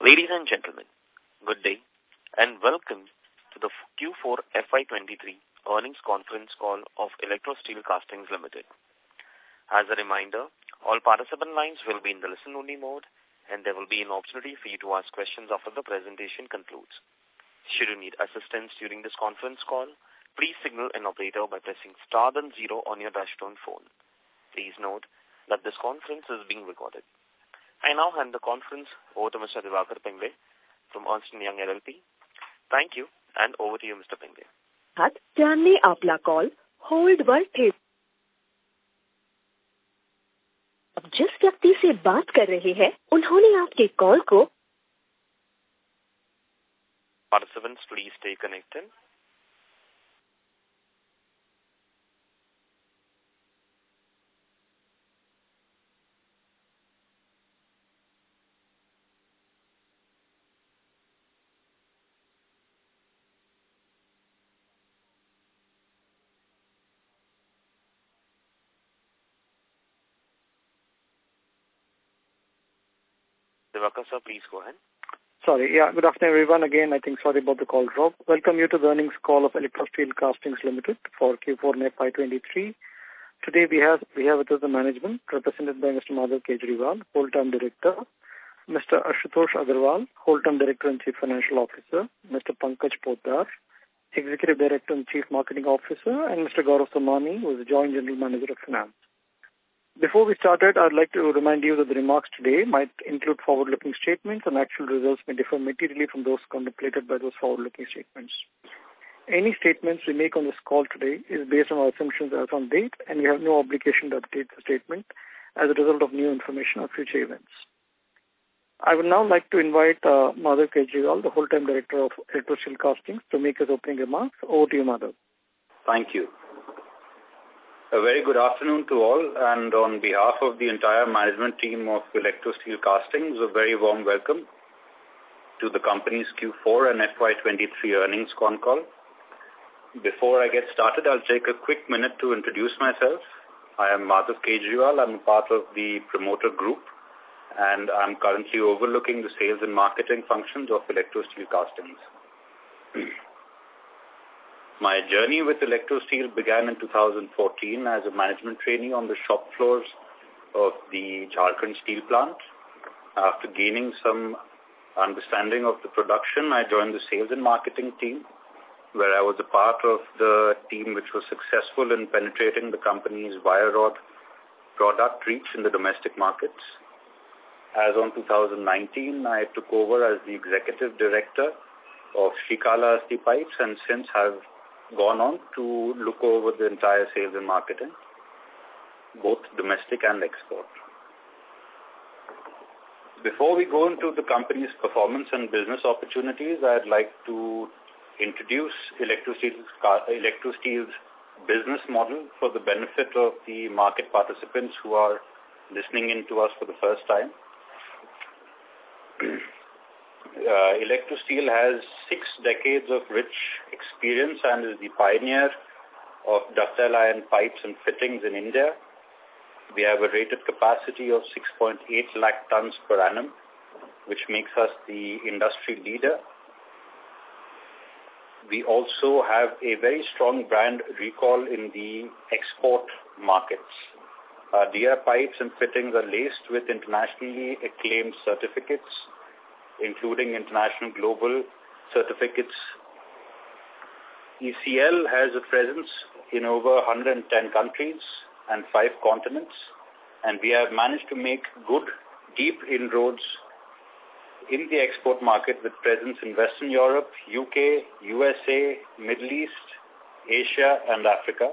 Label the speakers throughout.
Speaker 1: Ladies and gentlemen, good day and welcome to the Q4 FY23 earnings conference call of Electro Steel Castings Limited. As a reminder, all participant lines will be in the listen-only mode and there will be an opportunity for you to ask questions after the presentation concludes. Should you need assistance during this conference call, please signal an operator by pressing star then 0 on your touchtone phone. Please note that this conference is being recorded. I now hand the conference over to Mr. Diwakar Pingle from Ernst & Young LLP. Thank you, and over to you, Mr. Pingle.
Speaker 2: जानने आपला call hold वर थे। अब जिस व्यक्ति से बात कर रहे हैं, उन्होंने आपके कॉल को
Speaker 1: Participants, please stay connected. Diwakar sir, please go ahead.
Speaker 3: Sorry. Good afternoon, everyone. Again, I think sorry about the call drop. Welcome you to the earnings call of Electro Steel Castings Limited for Q4 and FY23. Today we have with us the management represented by Mr. Madhav Kejriwal, Whole-Time Director, Mr. Ashutosh Agarwal, Whole-Time Director and Chief Financial Officer, Mr. Pankaj Poddar, Executive Director and Chief Marketing Officer, and Mr. Gaurav Somani, who is the Joint General Manager of Finance. Before we started, I'd like to remind you that the remarks today might include forward-looking statements and actual results may differ materially from those contemplated by those forward-looking statements. Any statements we make on this call today is based on our assumptions as on date, and we have no obligation to update the statement as a result of new information or future events. I would now like to invite Madhav Kejriwal, the Whole-Time Director of Electro Steel Castings, to make his opening remarks. Over to you, Madhav.
Speaker 4: Thank you. A very good afternoon to all, and on behalf of the entire management team of Electro Steel Castings, a very warm welcome to the company's Q4 and FY23 earnings con call. Before I get started, I'll take a quick minute to introduce myself. I am Madhav Kejriwal. I'm a part of the promoter group, and I'm currently overlooking the sales and marketing functions of Electro Steel Castings. My journey with Electro Steel began in 2014 as a management trainee on the shop floors of the Jharkhand Steel Plant. After gaining some understanding of the production, I joined the sales and marketing team, where I was a part of the team which was successful in penetrating the company's wire rod product reach in the domestic markets. As on 2019, I took over as the executive director of Srikalahasti Pipes and since have gone on to look over the entire sales and marketing, both domestic and export. Before we go into the company's performance and business opportunities, I'd like to introduce Electro Steel's business model for the benefit of the market participants who are listening in to us for the first time. Electro Steel has 6 decades of rich experience and is the pioneer of ductile iron pipes and fittings in India. We have a rated capacity of 6.8 lakh tons per annum, which makes us the industry leader. We also have a very strong brand recall in the export markets. Our DR pipes and fittings are laced with internationally acclaimed certificates, including international global certificates. ECL has a presence in over 110 countries and 5 continents, and we have managed to make good, deep inroads in the export market with presence in Western Europe, UK, USA, Middle East, Asia, and Africa.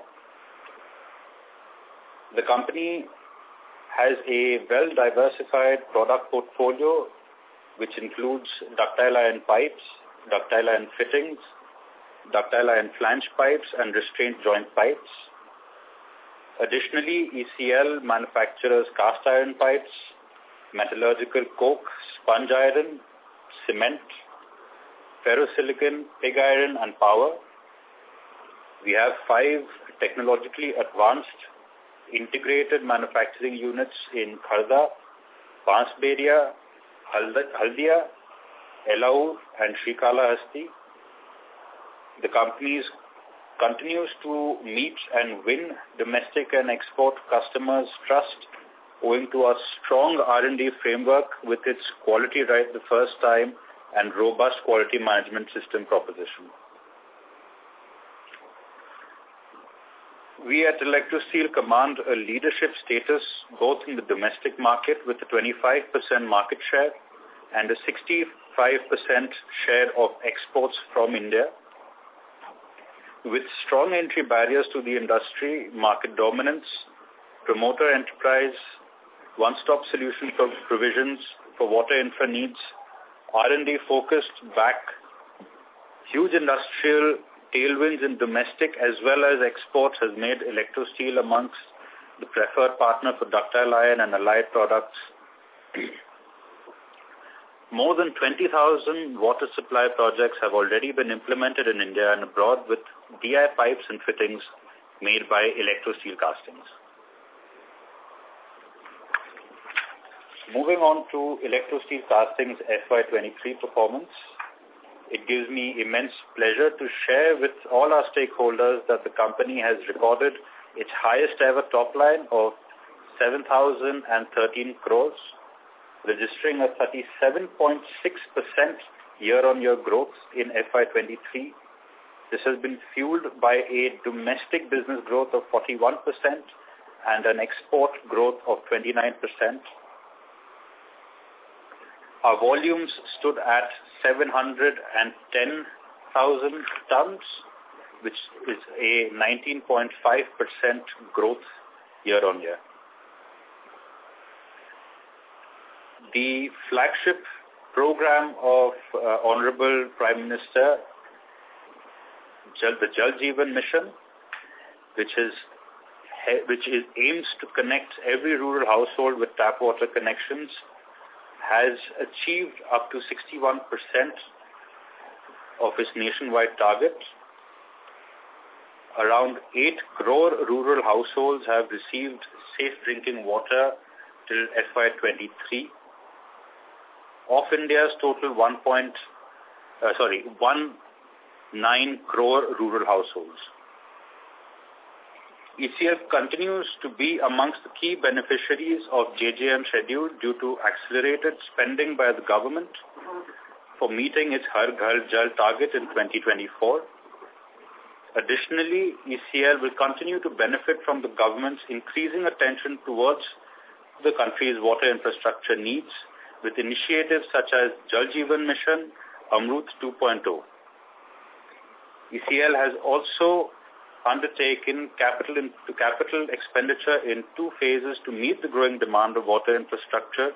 Speaker 4: The company has a well-diversified product portfolio which includes ductile iron pipes, ductile iron fittings, ductile iron flange pipes, and restraint joint pipes. Additionally, ECL manufactures cast iron pipes, metallurgical coke, sponge iron, cement, ferrosilicon, pig iron, and power. We have 5 technologically advanced integrated manufacturing units in Kharda, Bansberia, Haldia, Elaur and Srikalahasti. The companies continues to meet and win domestic and export customers' trust owing to a strong R&D framework with its quality right the first time and robust quality management system proposition. We at Electrosteel command a leadership status both in the domestic market with a 25% market share and a 65% share of exports from India. With strong entry barriers to the industry, market dominance, promoter enterprise, one-stop solution for provisions for water infra needs, R&D focused back, huge industrial tailwinds in domestic as well as exports has made Electrosteel amongst the preferred partner for ductile iron and allied products. More than 20,000 water supply projects have already been implemented in India and abroad with DI pipes and fittings made by Electrosteel Castings. Moving on to Electrosteel Castings FY23 performance, it gives me immense pleasure to share with all our stakeholders that the company has recorded its highest ever top line of 7,013 crores, registering a 37.6% year-on-year growth in FY23. This has been fueled by a domestic business growth of 41% and an export growth of 29%. Our volumes stood at 710,000 tons, which is a 19.5% growth year-on-year. The flagship program of Honorable Prime Minister, the Jal Jeevan Mission, which aims to connect every rural household with tap water connections, has achieved up to 61% of its nationwide target. Around 8 crore rural households have received safe drinking water till FY23. Of India's total 1.9 crore rural households. ECL continues to be amongst the key beneficiaries of JJM schedule due to accelerated spending by the government for meeting its Har Ghar Jal target in 2024. Additionally, ECL will continue to benefit from the government's increasing attention towards the country's water infrastructure needs with initiatives such as Jal Jeevan Mission, Amrut 2.0. ECL has also undertaken capital expenditure in 2 phases to meet the growing demand of water infrastructure.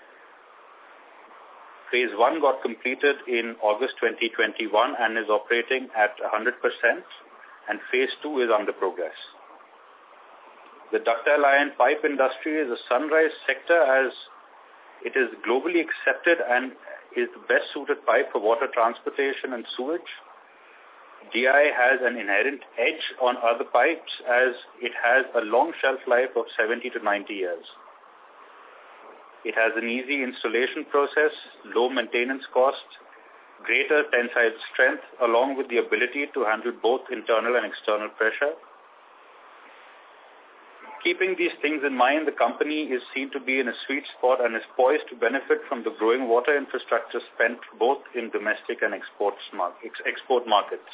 Speaker 4: Phase 1 got completed in August 2021 and is operating at 100%, and Phase 2 is under progress. The ductile iron pipe industry is a sunrise sector as it is globally accepted and is the best suited pipe for water transportation and sewage. DI has an inherent edge on other pipes as it has a long shelf life of 70 to 90 years. It has an easy installation process, low maintenance cost, greater tensile strength, along with the ability to handle both internal and external pressure. Keeping these things in mind, the company is seen to be in a sweet spot and is poised to benefit from the growing water infrastructure spent both in domestic and export markets.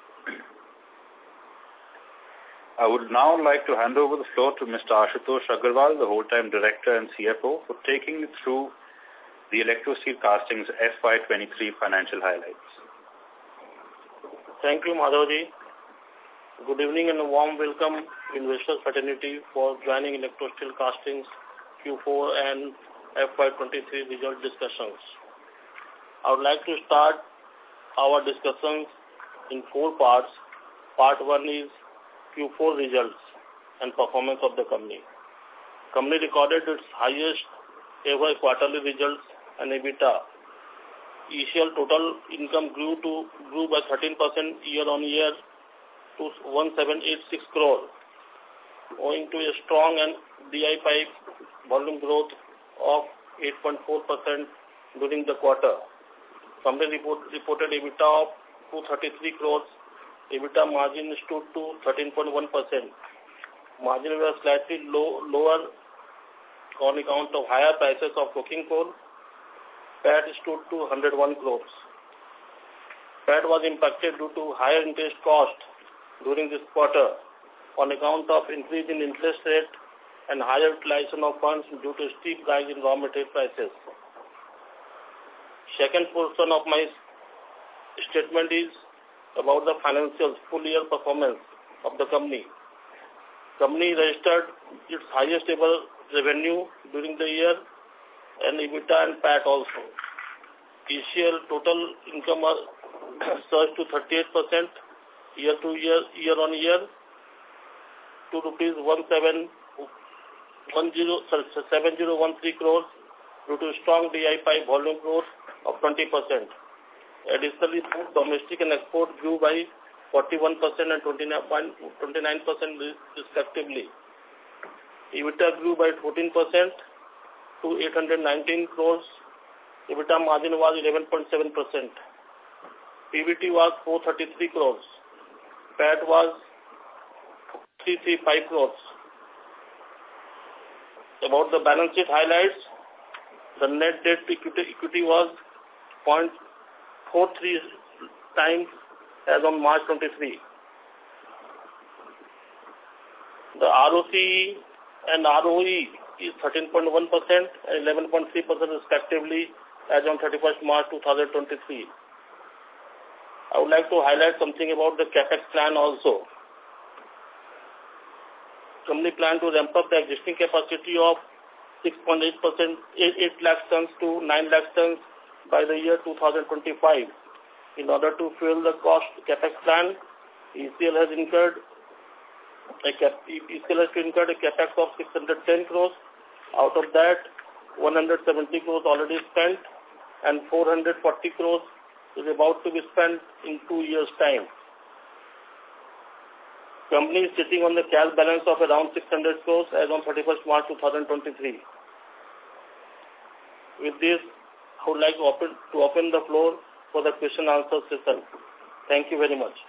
Speaker 4: I would now like to hand over the floor to Mr. Ashutosh Agarwal, the whole-time Director and CFO, for taking you through the Electrosteel Castings FY23 financial highlights.
Speaker 5: Thank you, Madhavji. Good evening and a warm welcome, investor fraternity, for joining Electrosteel Castings Q4 and FY23 result discussions. I would like to start our discussions in 4 parts. Part 1 is Q4 results and performance of the company. Company recorded its highest ever quarterly results and EBITDA. ECL total income grew by 13% year-on-year to 1786 crore, owing to a strong and DI pipe volume growth of 8.4% during the quarter. Company reported EBITDA of 233 crores. EBITDA margin stood to 13.1%. Margin was slightly lower on account of higher prices of coking coal. PAT stood to 101 crores. PAT was impacted due to higher interest cost during this quarter on account of increase in interest rate and higher utilization of funds due to steep rise in raw material prices. Second portion of my statement is about the financials, full year performance of the company. Company registered its highest ever revenue during the year and EBITDA and PAT also. ECL total income was surged to 38% year on year to rupees 7013 crores due to strong DI pipe volume growth of 20%. Additionally, both domestic and export grew by 41% and 29% respectively. EBITDA grew by 14% to 819 crores. EBITDA margin was 11.7%. PBT was 433 crores. PAT was 335 crores. About the balance sheet highlights, the net debt to equity was 0.43 times as on March 23. The ROCE and ROE is 13.1% and 11.3% respectively as on 31st March 2023. I would like to highlight something about the CapEx plan also. Company plan to ramp up the existing capacity of 6.8%, 8 lakh tons to 9 lakh tons by the year 2025. In order to fuel the cost CapEx plan, ECL has incurred a CapEx of 610 crores. Out of that, 170 crores already spent and 440 crores is about to be spent in 2 years' time. Company is sitting on the cash balance of around 600 crores as on 31st March 2023. With this, I would like to open the floor for the question answer session. Thank you very much.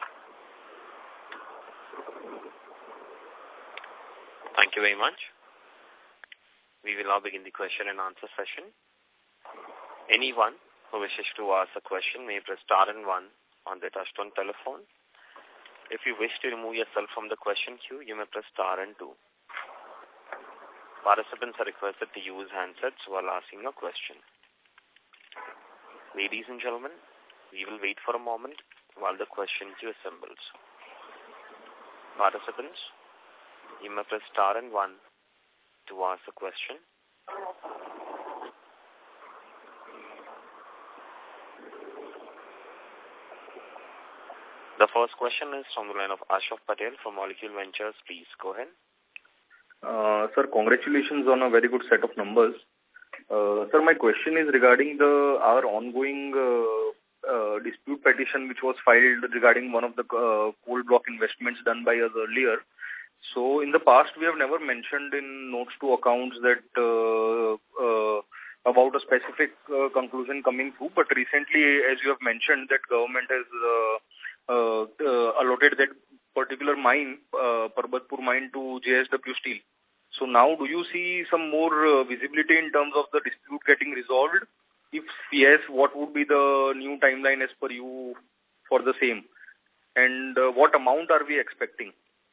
Speaker 1: Thank you very much. We will now begin the question and answer session. Anyone who wishes to ask a question may press star and 1 on their touchtone telephone. If you wish to remove yourself from the question queue, you may press star and 2. Participants are requested to use handsets while asking a question. Ladies and gentlemen, we will wait for a moment while the question queue assembles. Participants, you may press star and 1 to ask a question. The first question is from the line of Ashok Patel from Molecule Ventures. Please go ahead.
Speaker 6: Sir, congratulations on a very good set of numbers. Sir, my question is regarding our ongoing dispute petition which was filed regarding one of the coal block investments done by us earlier. So in the past, we have never mentioned in notes to accounts that about a specific conclusion coming through. But recently, as you have mentioned, that government has allotted that particular mine, Parbatpur mine, to JSW Steel. So now, do you see some more visibility in terms of the dispute getting resolved? If yes, what would be the new timeline as per you for the same? And what amount are we expecting?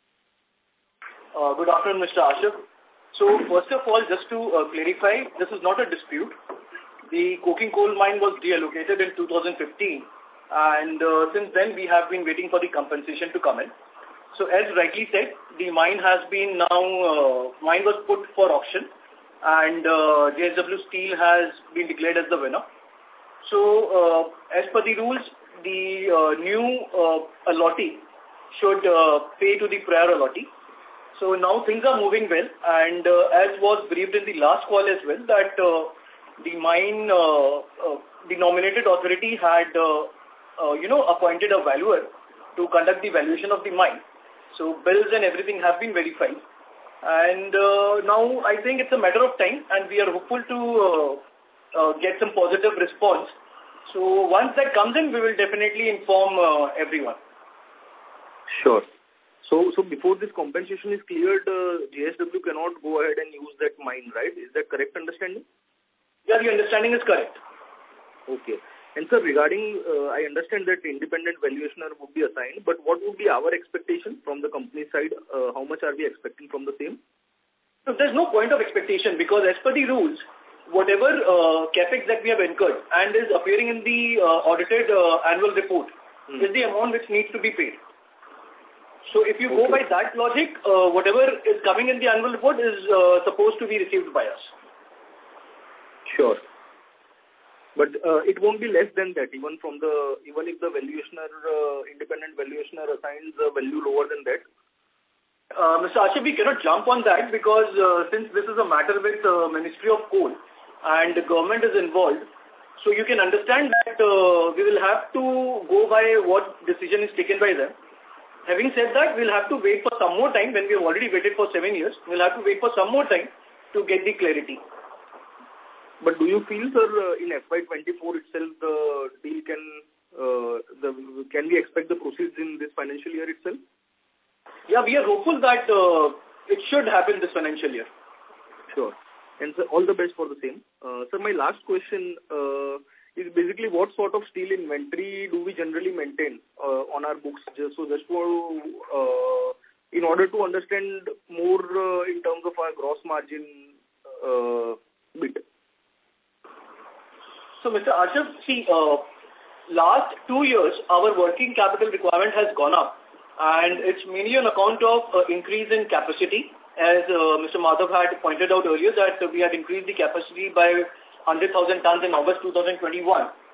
Speaker 7: Good afternoon, Mr. Ashok. So, first of all, just to clarify, this is not a dispute. The coking coal mine was reallocated in 2015, and since then we have been waiting for the compensation to come in. So, as rightly said, the mine has been mine was put for auction, and JSW Steel has been declared as the winner. So, as per the rules, the new allottee should pay to the prior allottee. So now things are moving well, and as was briefed in the last call as well, that the mine, the nominated authority had, appointed a valuer to conduct the valuation of the mine. So bills and everything have been verified. And now I think it's a matter of time, and we are hopeful to get some positive response So once that comes in, we will definitely inform everyone.
Speaker 6: Sure. So before this compensation is cleared, JSW cannot go ahead and use that mine, right? Is that correct understanding?
Speaker 7: Yeah, the understanding is correct.
Speaker 6: Okay. And sir, regarding, I understand that independent valuationer would be assigned, but what would be our expectation from the company side? How much are we expecting from the same?
Speaker 7: So there's no point of expectation because as per the rules, whatever capex that we have incurred and is appearing in the audited annual report is the amount which needs to be paid. So if you go by that logic, whatever is coming in the annual report is supposed to be received by us.
Speaker 6: Sure. But it won't be less than that, even if the valuationer, independent valuationer assigns a value lower than that.
Speaker 7: Mr. Ashif, we cannot jump on that because since this is a matter with Ministry of Coal and the government is involved, so you can understand that we will have to go by what decision is taken by them. Having said that, we'll have to wait for some more time. When we have already waited for 7 years, we'll have to wait for some more time to get the clarity.
Speaker 6: But do you feel, sir, in FY24 itself, the deal can we expect the proceeds in this financial year itself?
Speaker 7: Yeah, we are hopeful that it should happen this financial year.
Speaker 6: Sure. And sir, all the best for the same. Sir, my last question is basically what sort of steel inventory do we generally maintain on our books? Just for in order to understand more in terms of our gross margin bit.
Speaker 7: So, Mr. Ashif, see, last 2 years, our working capital requirement has gone up. And it's mainly on account of increase in capacity. As Mr. Madhav had pointed out earlier that we had increased the capacity by 100,000 tons in August 2021.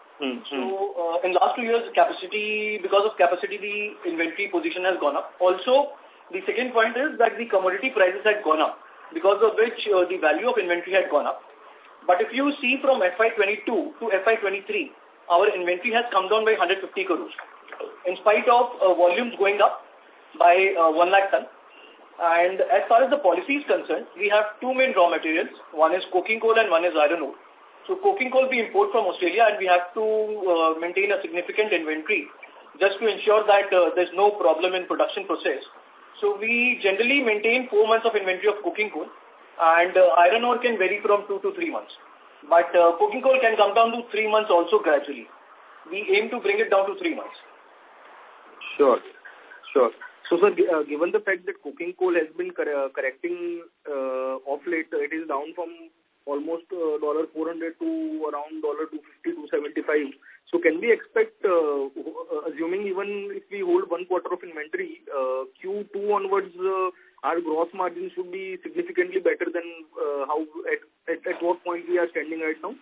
Speaker 7: So in last 2 years, because of capacity, the inventory position has gone up. Also, the second point is that the commodity prices had gone up, because of which the value of inventory had gone up. But if you see from FY22 to FY23, our inventory has come down by 150 crores. In spite of volumes going up by 1 lakh ton. And as far as the policy is concerned, we have two main raw materials. One is coking coal and one is iron ore. So coking coal we import from Australia and we have to maintain a significant inventory just to ensure that there's no problem in production process. So we generally maintain 4 months of inventory of coking coal, and iron ore can vary from 2 to 3 months. But coking coal can come down to 3 months also gradually. We aim to bring it down to 3 months.
Speaker 6: Sure. So, sir, given the fact that coking coal has been correcting off late, it is down from almost $400 to around $250, $275. So, can we expect, assuming even if we hold 1 quarter of inventory, Q2 onwards, our gross margin should be significantly better than how at what point we are standing right now?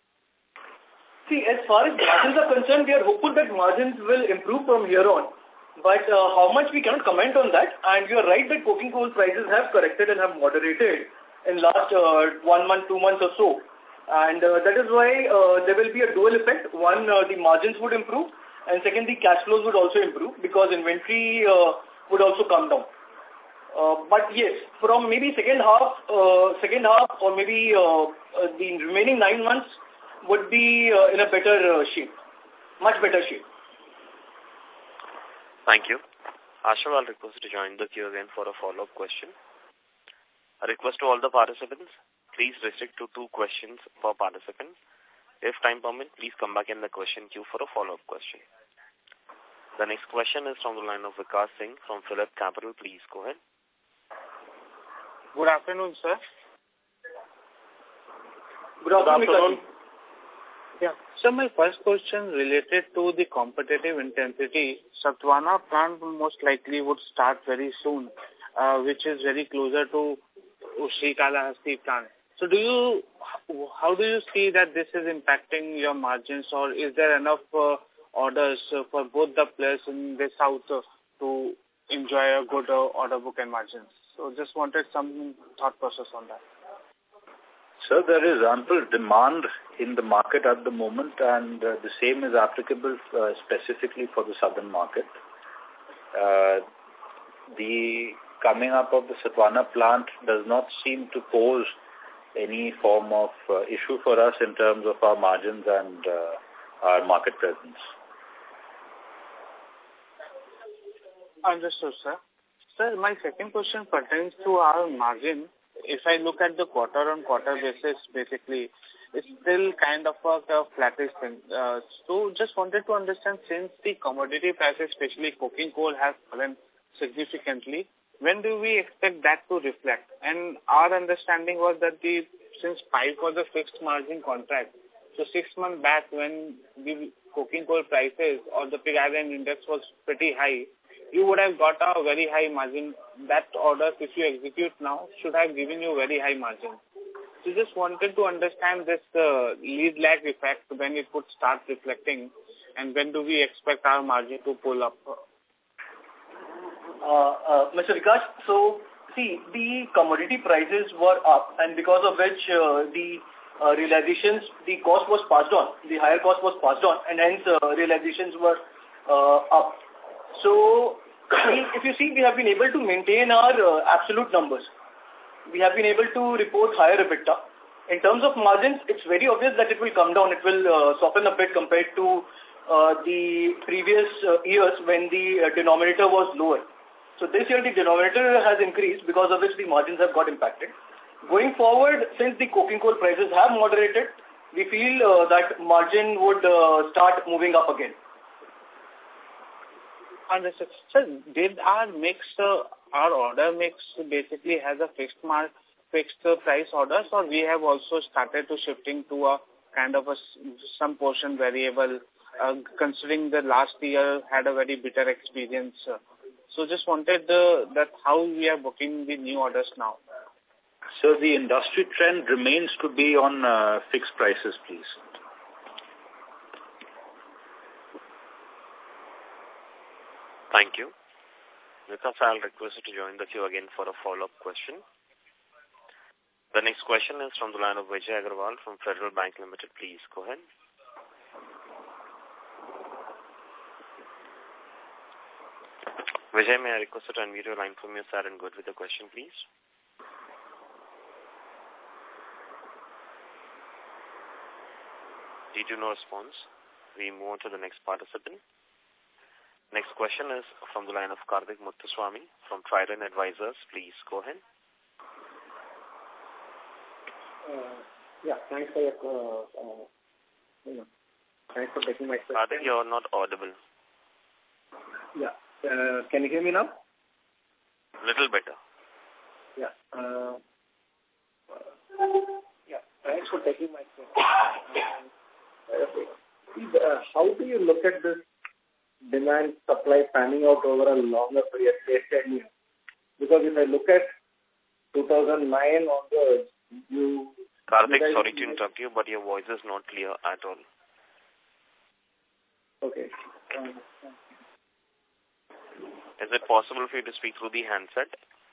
Speaker 7: See, as far as margins are concerned, we are hopeful that margins will improve from here on. But how much we cannot comment on that. And you are right that coking coal prices have corrected and have moderated in last 1 month, 2 months or so. And that is why there will be a dual effect. One, the margins would improve. And second, the cash flows would also improve because inventory would also come down. But yes, from maybe second half or maybe the remaining 9 months would be in a better shape, much better shape.
Speaker 1: Thank you. Ashok, I'll request you to join the queue again for a follow-up question. A request to all the participants, please restrict to 2 questions per participant. If time permits, please come back in the question queue for a follow-up question. The next question is from the line of Vikas Singh from Phillip Capital. Please go ahead.
Speaker 8: Good afternoon, sir.
Speaker 7: Good afternoon.
Speaker 8: Yeah. So my first question related to the competitive intensity. Satwana plant most likely would start very soon, which is very closer to Srikalahasti plant. So how do you see that this is impacting your margins, or is there enough orders for both the players in the south to enjoy a good order book and margins? So just wanted some thought process on that.
Speaker 4: Sir, there is ample demand in the market at the moment, and the same is applicable specifically for the southern market. The coming up of the Satwana plant does not seem to pose any form of issue for us in terms of our margins and our market presence.
Speaker 8: Understood, sir. Sir, my second question pertains to our margin. If I look at the quarter-on-quarter basis, basically, it's still kind of a flattish thing. So just wanted to understand, since the commodity prices, especially coking coal, have fallen significantly, when do we expect that to reflect? And our understanding was that since pipe was a fixed margin contract, so 6 months back when the coking coal prices or the pig iron index was pretty high, you would have got a very high margin. That order, if you execute now, should have given you very high margin. So just wanted to understand this lead lag effect, when it would start reflecting, and when do we expect our margin to pull up?
Speaker 7: Mr. Vikas, so see, the commodity prices were up, and because of which the realizations, the cost was passed on, the higher cost was passed on, and hence realizations were up. So if you see, we have been able to maintain our absolute numbers. We have been able to report higher EBITDA. In terms of margins, it's very obvious that it will come down. It will soften a bit compared to the previous years when the denominator was lower. So this year the denominator has increased, because of which the margins have got impacted. Going forward, since the coking coal prices have moderated, we feel that margin would start moving up again.
Speaker 8: Understood. Sir, did our order mix basically has a fixed price orders, or we have also started to shifting to a kind of some portion variable, considering the last year had a very bitter experience? So just wanted that how we are booking the new orders now.
Speaker 4: So the industry trend remains to be on fixed prices, please.
Speaker 1: Thank you. Vikas, I'll request you to join the queue again for a follow-up question. The next question is from the line of Vijay Agarwal from Federal Bank Limited. Please go ahead. Vijay, may I request you to unmute your line from your side and go with the question, please? Due to no response, we move on to the next participant. Next question is from the line of Karthik Muthuswamy from Trident Advisors. Please go ahead.
Speaker 3: Thanks for your thanks for taking my question.
Speaker 1: Karthik, you're not audible.
Speaker 3: Can you hear me now?
Speaker 1: Little better.
Speaker 3: Thanks for taking my question. How do you look at this demand supply panning out over a longer period, say 10 years? Because if I look at 2009 onwards,
Speaker 1: Karthik, sorry to interrupt you, but your voice is not clear at all.
Speaker 3: Okay.
Speaker 1: Is it possible for you to speak through the handset?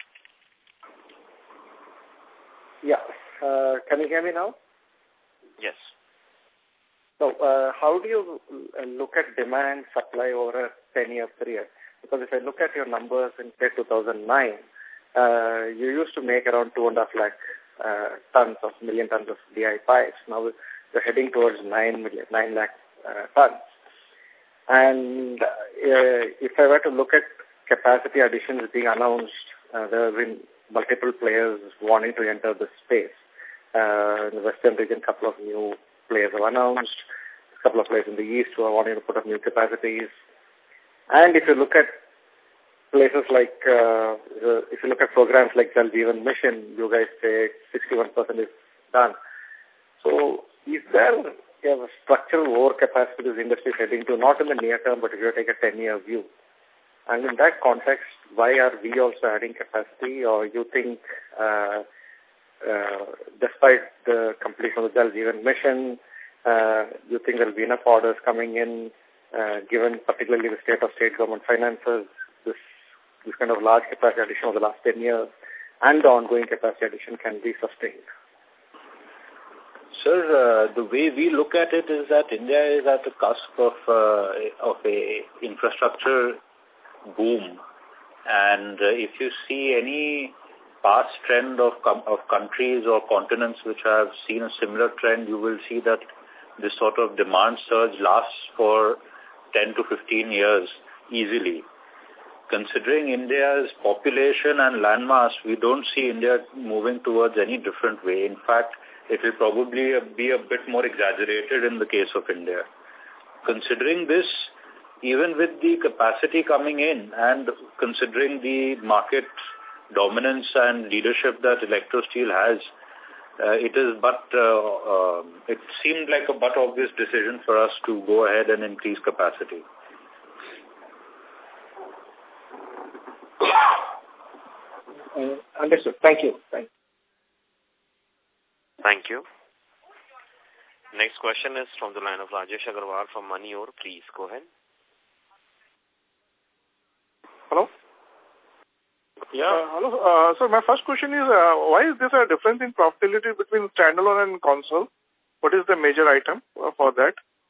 Speaker 3: Can you hear me now?
Speaker 1: Yes.
Speaker 3: So, how do you look at demand supply over a 10-year period? Because if I look at your numbers in, say, 2009, you used to make around 2.5 million tons of DI pipes. Now you're heading towards 9 lakh tons. And if I were to look at capacity additions being announced, there have been multiple players wanting to enter this space. In the western region, a couple of new players have announced, a couple of players in the east who are wanting to put up new capacities. And if you look at places like, if you look at programs like Jal Jeevan Mission, you guys say 61% is done. So is there a structural overcapacity this industry is heading to, not in the near term, but if you take a 10-year view? And in that context, why are we also adding capacity? Or you think, despite the completion of the Jal Jeevan Mission, you think there will be enough orders coming in, given particularly the state of state government finances, this kind of large capacity addition over the last 10 years, and the ongoing capacity addition can be sustained?
Speaker 4: Sir, the way we look at it is that India is at the cusp of a infrastructure boom, and if you see any past trend of countries or continents which have seen a similar trend, you will see that this sort of demand surge lasts for 10 to 15 years easily. Considering India's population and landmass, we don't see India moving towards any different way. In fact, it will probably be a bit more exaggerated in the case of India. Considering this, even with the capacity coming in and considering the market dominance and leadership that Electro Steel has, it seemed like a but obvious decision for us to go ahead and increase capacity.
Speaker 9: Understood. Thank you. Thank
Speaker 1: you. Next question is from the line of Rajesh Agarwal from Moneyore. Please go ahead.
Speaker 10: Hello? Yeah. Hello. So my first question is, why is there a difference in profitability between standalone and console? What is the major item for that?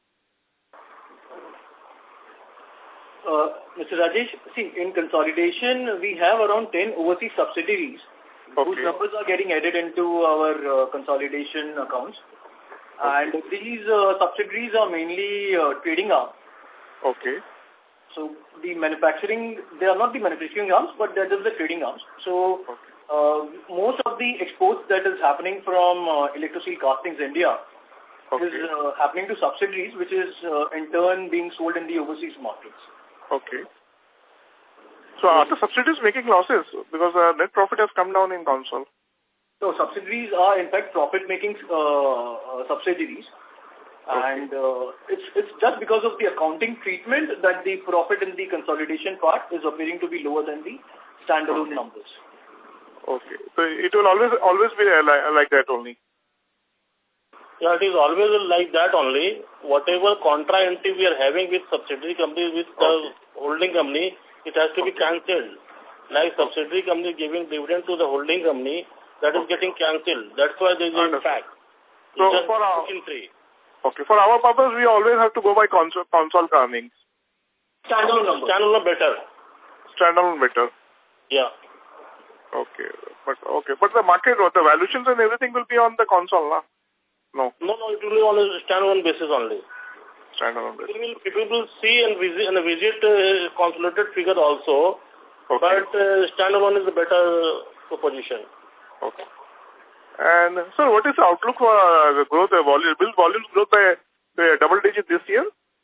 Speaker 7: Mr. Rajesh, see, in consolidation, we have around 10 overseas subsidiaries whose numbers are getting added into our consolidation accounts. And these subsidiaries are mainly trading arms.
Speaker 10: Okay.
Speaker 7: So the manufacturing, they are not the manufacturing arms, but they're just the trading arms. So most of the exports that is happening from Electro Steel Castings India is happening to subsidiaries, which is in turn being sold in the overseas markets.
Speaker 10: Okay. So are the subsidiaries making losses? Because net profit has come down in console.
Speaker 7: So subsidiaries are in fact profit-making subsidiaries. And it's just because of the accounting treatment that the profit in the consolidation part is appearing to be lower than the standalone numbers.
Speaker 10: Okay. So it will always be like that only?
Speaker 5: Yeah, it is always like that only. Whatever contra entry we are having with subsidiary company, with the holding company, it has to be cancelled. Like subsidiary company giving dividend to the holding company, that is getting cancelled. That's why there is an impact.
Speaker 10: So for our, for our purpose, we always have to go by console earnings.
Speaker 5: Standalone better.
Speaker 10: Standalone better.
Speaker 5: Yeah.
Speaker 10: Okay. But the market, the valuations and everything will be on the console, no? No,
Speaker 5: it will be on a standalone basis only.
Speaker 10: Standalone basis.
Speaker 5: People will see and visit consolidated figure also, but standalone is a better proposition.
Speaker 10: Okay. And sir, what is the outlook for the growth? Will volumes grow by double digit this year?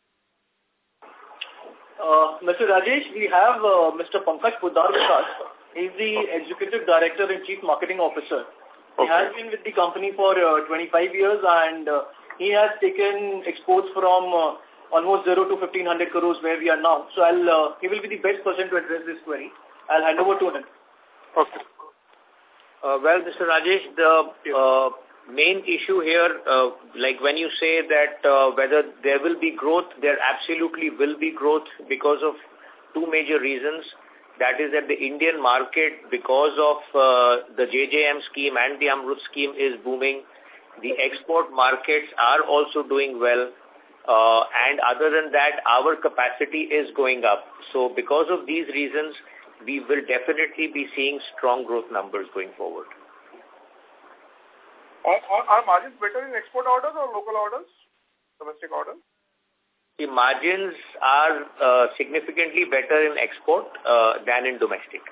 Speaker 7: Mr. Rajesh, we have Mr. Pankaj Poddar with us. He is the Executive Director and Chief Marketing Officer. He has been with the company for 25 years and he has taken exports from almost 0 to 1,500 crores where we are now. So he will be the best person to address this query. I'll hand over to him.
Speaker 9: Okay. Well, Mr. Rajesh, the main issue here, like when you say that whether there will be growth, there absolutely will be growth because of two major reasons. That is that the Indian market, because of the JJM scheme and the Amrut scheme, is booming. The export markets are also doing well. And other than that, our capacity is going up. So because of these reasons, we will definitely be seeing strong growth numbers going forward.
Speaker 10: Are margins better in export orders or local orders, domestic orders?
Speaker 9: The margins are significantly better in export than in domestic.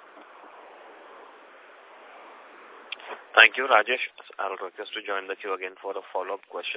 Speaker 1: Thank you, Rajesh. I'll request to join the queue again for a follow-up question.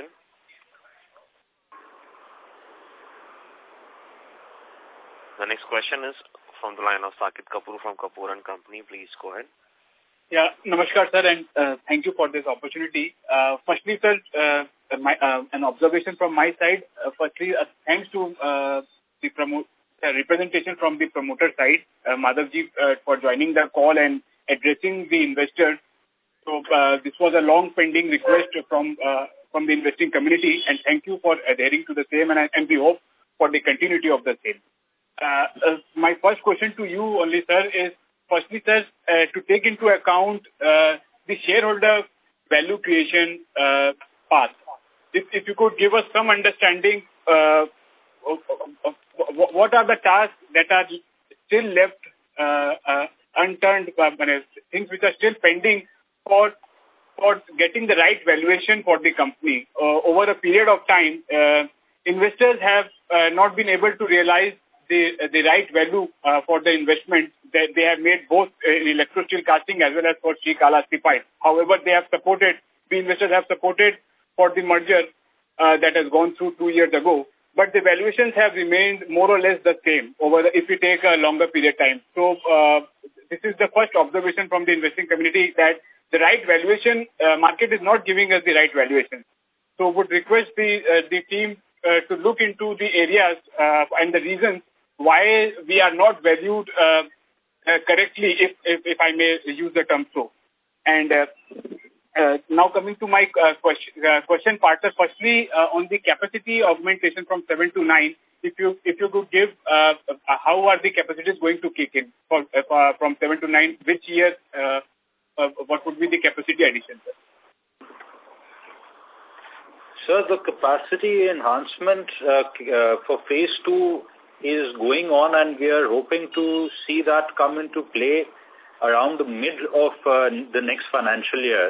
Speaker 1: The next question is from the line of Saket Kapoor from Kapoor & Company. Please go ahead.
Speaker 11: Yeah, namaskar, sir, and thank you for this opportunity. Firstly, sir, an observation from my side. Firstly, thanks to the representation from the promoter side, Madhavji, for joining the call and addressing the investors. So this was a long-pending request from the investing community, and thank you for adhering to the same, and we hope for the continuity of the same. My first question to you only, sir, is firstly, sir, to take into account the shareholder value creation path. If you could give us some understanding of what are the tasks that are still left unturned, things which are still pending for for getting the right valuation for the company. Over a period of time, investors have not been able to realize the right value for the investment that they have made both in electro steel casting as well as for Srikalahasti Pipe. However, the investors have supported for the merger that has gone through 2 years ago. But the valuations have remained more or less the same if we take a longer period of time. So this is the first observation from the investing community that the right valuation, market is not giving us the right valuation. So would request the team to look into the areas and the reasons why we are not valued correctly, if I may use the term so. And now coming to my question part, firstly on the capacity augmentation from 7 to 9, if you could give how are the capacities going to kick in from 7 to 9, which year, what would be the capacity addition, sir?
Speaker 4: Sir, the capacity enhancement for phase 2 is going on, and we are hoping to see that come into play around the mid of the next financial year.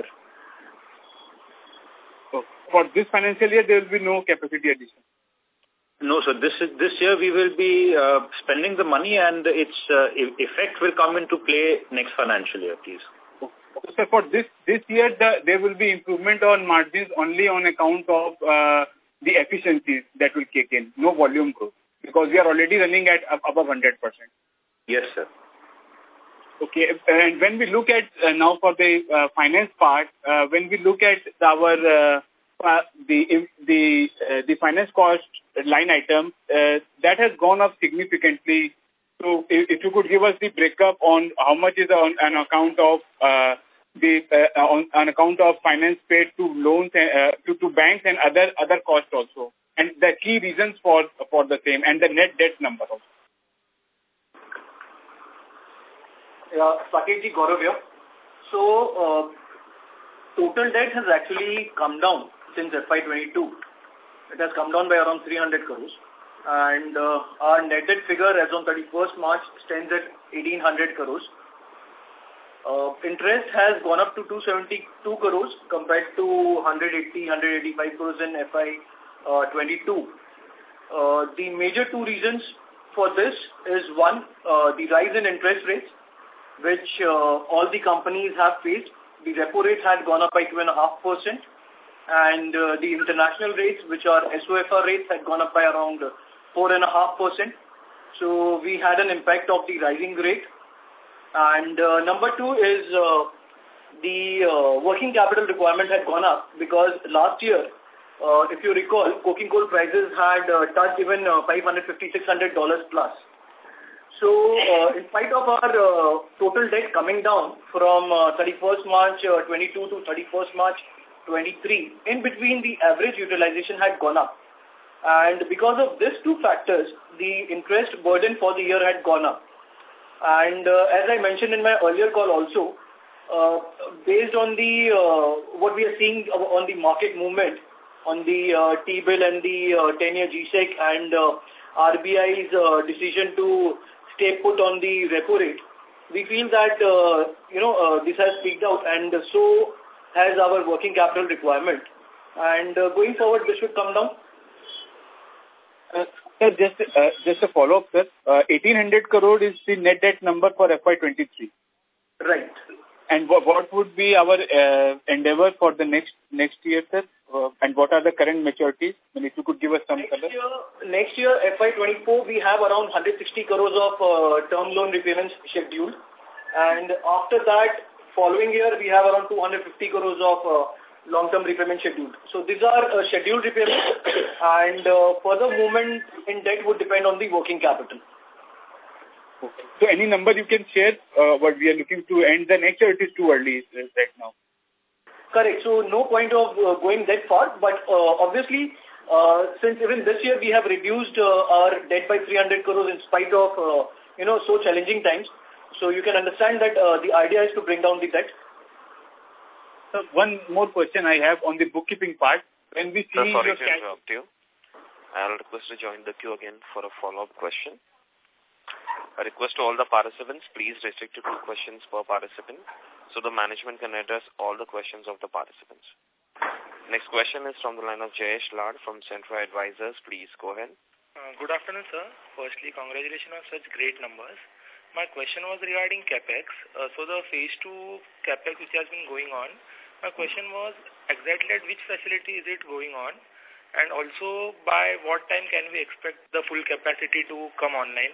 Speaker 11: So for this financial year, there will be no capacity addition?
Speaker 4: No, sir. This year we will be spending the money, and its effect will come into play next financial year, please.
Speaker 11: Okay, so for this year, there will be improvement on margins only on account of the efficiencies that will kick in, no volume growth, because we are already running at above 100%. Yes, sir. Okay, and when we look at now for the finance part, when we look at our the finance cost line item, that has gone up significantly. So if you could give us the breakup on how much is on account of on account of finance paid to loans to banks and other costs also, and the key reasons for the same, and the net debt number also.
Speaker 7: Yeah, Saketji, Gaurav here. So total debt has actually come down since FY22. It has come down by around 300 crores. And our net debt figure as on 31st March stands at 1800 crores. Interest has gone up to 272 crores compared to 185 crores in FY22. The major two reasons for this is one, the rise in interest rates, which all the companies have faced. The repo rate had gone up by 2.5%, and the international rates, which are SOFR rates, had gone up by around 4.5%. So we had an impact of the rising rate. And number two is the working capital requirement had gone up because last year, if you recall, coking coal prices had touched even $550, $600 plus. So in spite of our total debt coming down from 31st March 22 to 31st March 23, in between the average utilization had gone up. And because of these two factors, the interest burden for the year had gone up. And as I mentioned in my earlier call also, based on the what we are seeing on the market movement, on the T-bill and the 10-year GSEC and RBI's decision to stay put on the repo rate, we feel that, this has peaked out, and so has our working capital requirement. And going forward, this should come down.
Speaker 11: Sir, just a follow-up, sir. 1,800 crore is the net debt number for FY23.
Speaker 7: Right.
Speaker 11: And what would be our endeavor for the next year, sir? And what are the current maturities? And if you could give us some color.
Speaker 7: Next year, FY24, we have around 160 crores of term loan repayments scheduled. And after that, following year, we have around 250 crores of long-term repayment scheduled. So these are scheduled repayments, and further movement in debt would depend on the working capital.
Speaker 11: Okay. So any number you can share what we are looking to end the next year? It is too early right now.
Speaker 7: Correct. So no point of going that far, but obviously, since even this year we have reduced our debt by 300 crores in spite of, so challenging times. So you can understand that the idea is to bring down the debt.
Speaker 11: So one more question I have on the bookkeeping part. When we see
Speaker 1: sorry to interrupt you. I'll request to join the queue again for a follow-up question. A request to all the participants, please restrict to 2 questions per participant. so the management can address all the questions of the participants. Next question is from the line of Jayesh Lad from Centra Advisors. Please go ahead.
Speaker 12: Good afternoon, sir. Firstly, congratulations on such great numbers. My question was regarding CapEx. So the phase 2 CapEx which has been going on, my question was exactly at which facility is it going on, and also by what time can we expect the full capacity to come online?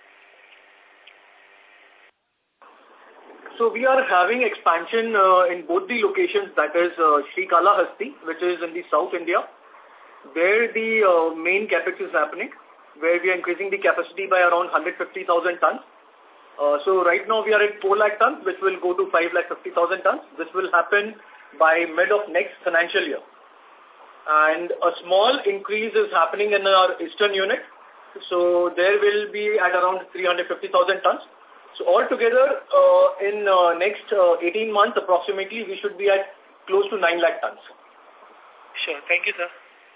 Speaker 7: So we are having expansion in both the locations, that is Srikalahasti, which is in the South India, where the main capex is happening, where we are increasing the capacity by around 150,000 tons. So right now we are at 4 lakh tons, which will go to 5,50,000 tons. This will happen by mid of next financial year. And a small increase is happening in our eastern unit. So there will be at around 350,000 tons. So altogether, in next 18 months approximately, we should be at close to 9 lakh tons.
Speaker 12: Sure. Thank you, sir.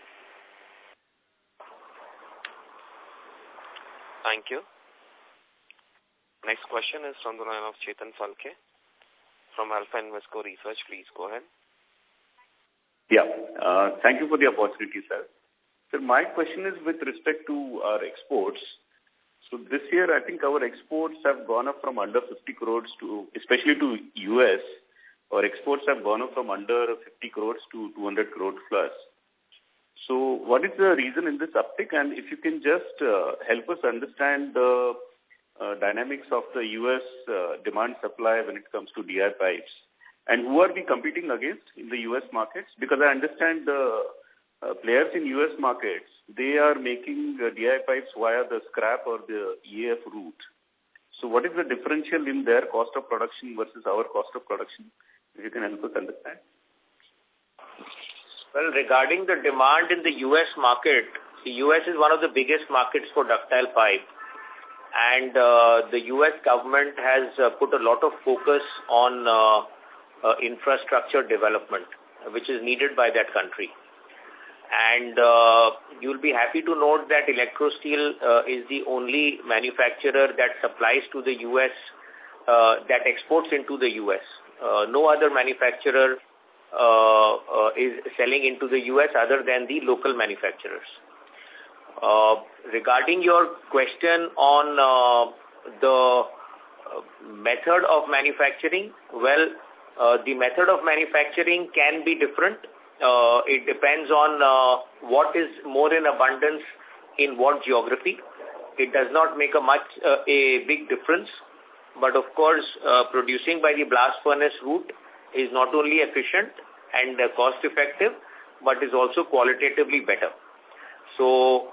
Speaker 1: Thank you. Next question is from the line of Chetan Phalke from Alpha Invesco Research. Please go ahead.
Speaker 13: Yeah. Thank you for the opportunity, sir. So my question is with respect to our exports. So this year, I think our exports have gone up from under 50 crores to, especially to US, our exports have gone up from under 50 crores to 200 crores plus. So what is the reason in this uptick? And if you can just help us understand the dynamics of the US demand supply when it comes to DI pipes. And who are we competing against in the US markets? Because I understand the players in US markets, they are making DI pipes via the scrap or the EAF route. So what is the differential in their cost of production versus our cost of production? If you can help us understand.
Speaker 9: Well, regarding the demand in the US market, the US is one of the biggest markets for ductile pipe. And the US government has put a lot of focus on infrastructure development, which is needed by that country. And you'll be happy to note that Electrosteel is the only manufacturer that supplies to the US, that exports into the US. No other manufacturer is selling into the US other than the local manufacturers. Regarding your question on the method of manufacturing, well, the method of manufacturing can be different. It depends on what is more in abundance in what geography. It does not make a big difference. But of course, producing by the blast furnace route is not only efficient and cost effective, but is also qualitatively better. So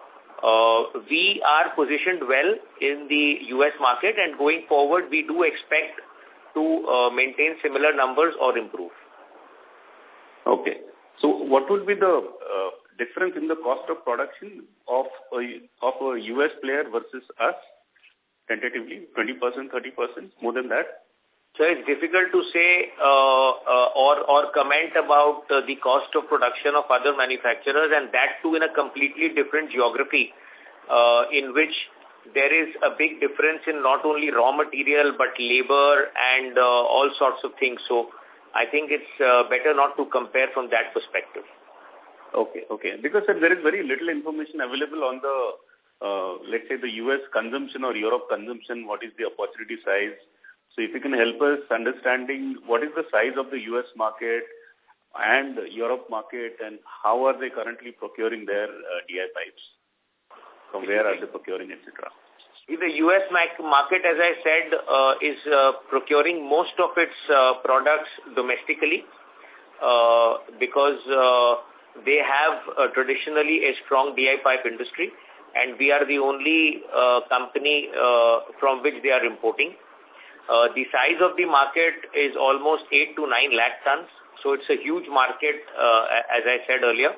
Speaker 9: we are positioned well in the US market, and going forward, we do expect to maintain similar numbers or improve.
Speaker 13: Okay. So what would be the difference in the cost of production of a US player versus us? Tentatively, 20%, 30%, more than that?
Speaker 9: So it's difficult to say or comment about the cost of production of other manufacturers, and that too in a completely different geography in which there is a big difference in not only raw material but labor and all sorts of things. So I think it's better not to compare from that perspective.
Speaker 13: Okay, okay. Because there is very little information available on the, let's say, the US consumption or Europe consumption, what is the opportunity size. So if you can help us understanding what is the size of the US market and Europe market and how are they currently procuring their DI pipes? From where are they procuring, etc.?
Speaker 9: The US market, as I said, is procuring most of its products domestically because they have traditionally a strong DI pipe industry, and we are the only company from which they are importing. The size of the market is almost 8 to 9 lakh tons, so it's a huge market, as I said earlier.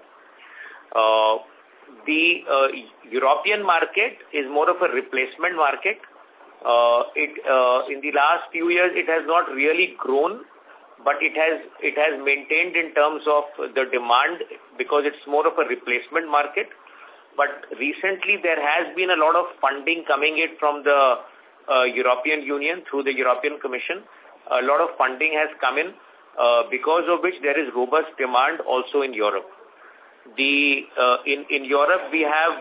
Speaker 9: The European market is more of a replacement market. In the last few years, it has not really grown, but it has maintained in terms of the demand because it's more of a replacement market. But recently, there has been a lot of funding coming in from the European Union through the European Commission, a lot of funding has come in, because of which there is robust demand also in Europe. In Europe, we have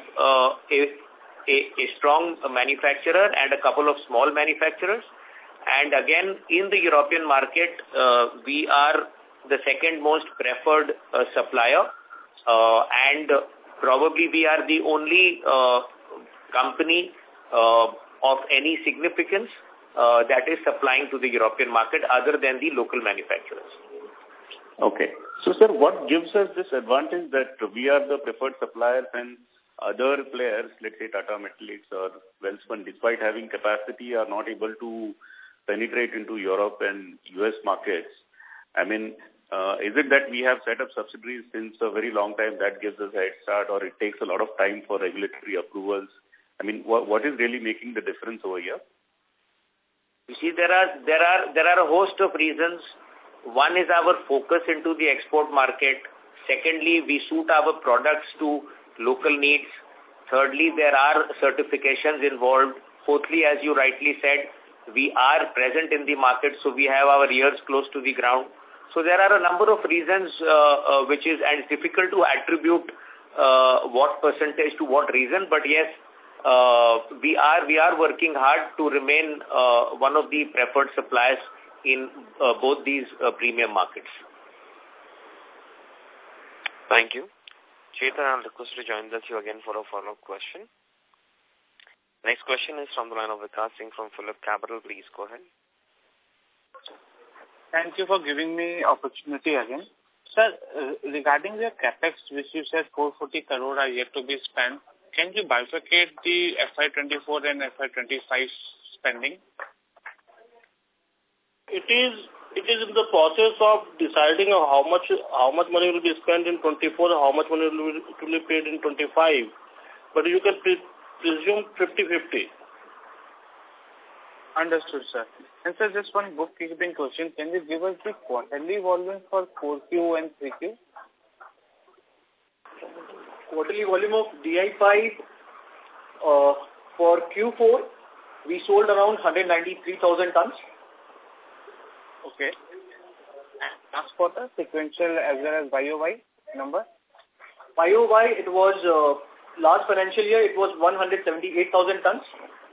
Speaker 9: a strong manufacturer and a couple of small manufacturers. And again, in the European market, we are the second most preferred supplier, and probably we are the only company of any significance that is supplying to the European market other than the local manufacturers.
Speaker 13: Okay. So, sir, what gives us this advantage that we are the preferred suppliers and other players, let's say Tata Metaliks or Welspun, despite having capacity, are not able to penetrate into Europe and US markets? I mean, is it that we have set up subsidiaries since a very long time that gives us a head start, or it takes a lot of time for regulatory approvals? I mean, what is really making the difference over here?
Speaker 9: You see, there are a host of reasons. One is our focus into the export market. Secondly, we suit our products to local needs. Thirdly, there are certifications involved. Fourthly, as you rightly said, we are present in the market, so we have our ears close to the ground. So there are a number of reasons and it's difficult to attribute what percentage to what reason, but yes, we are working hard to remain one of the preferred suppliers in both these premium markets.
Speaker 1: Thank you. Chetan, I'll request to join us you again for a follow-up question. Next question is from the line of Vikas Singh from Phillip Capital. Please go ahead.
Speaker 8: Thank you for giving me opportunity again. Sir, regarding the capex, which you said 440 crore are yet to be spent, can you bifurcate the FY24 and FY25 spending?
Speaker 5: It is in the process of deciding how much money will be spent in 24 and how much money will be paid in 25. But you can presume 50-50.
Speaker 8: Understood, sir. And sir, just one bookkeeping question. Can you give us the quarterly volume for 4Q and 3Q?
Speaker 7: Quarterly volume of DI5 for Q4, we sold around 193,000 tons.
Speaker 8: Okay. And last quarter, sequential as well as YOY number?
Speaker 7: YOY, it was, last financial year, it was 178,000 tons.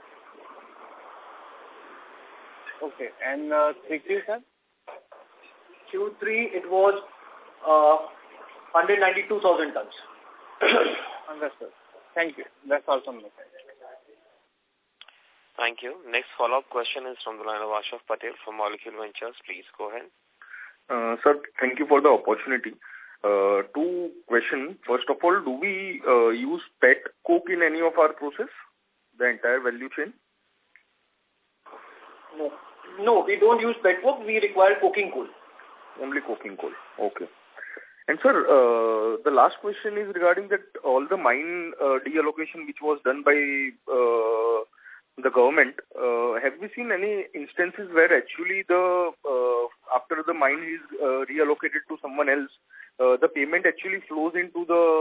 Speaker 8: Okay. And 3Q, sir?
Speaker 7: Q3, it was 192,000 tons.
Speaker 8: Understood. Thank you. That's all from me.
Speaker 1: Thank you. Next follow-up question is from the line of Ashraf Patel from Molecule Ventures. Please go ahead.
Speaker 6: Sir, thank you for the opportunity. Two questions. First of all, do we use pet coke in any of our process, the entire value chain?
Speaker 7: No, we don't use pet coke. We require coking coal.
Speaker 6: Only coking coal. Okay. And sir, the last question is regarding that all the mine deallocation which was done by the government. Have we seen any instances where actually the after the mine is reallocated to someone else, the payment actually flows into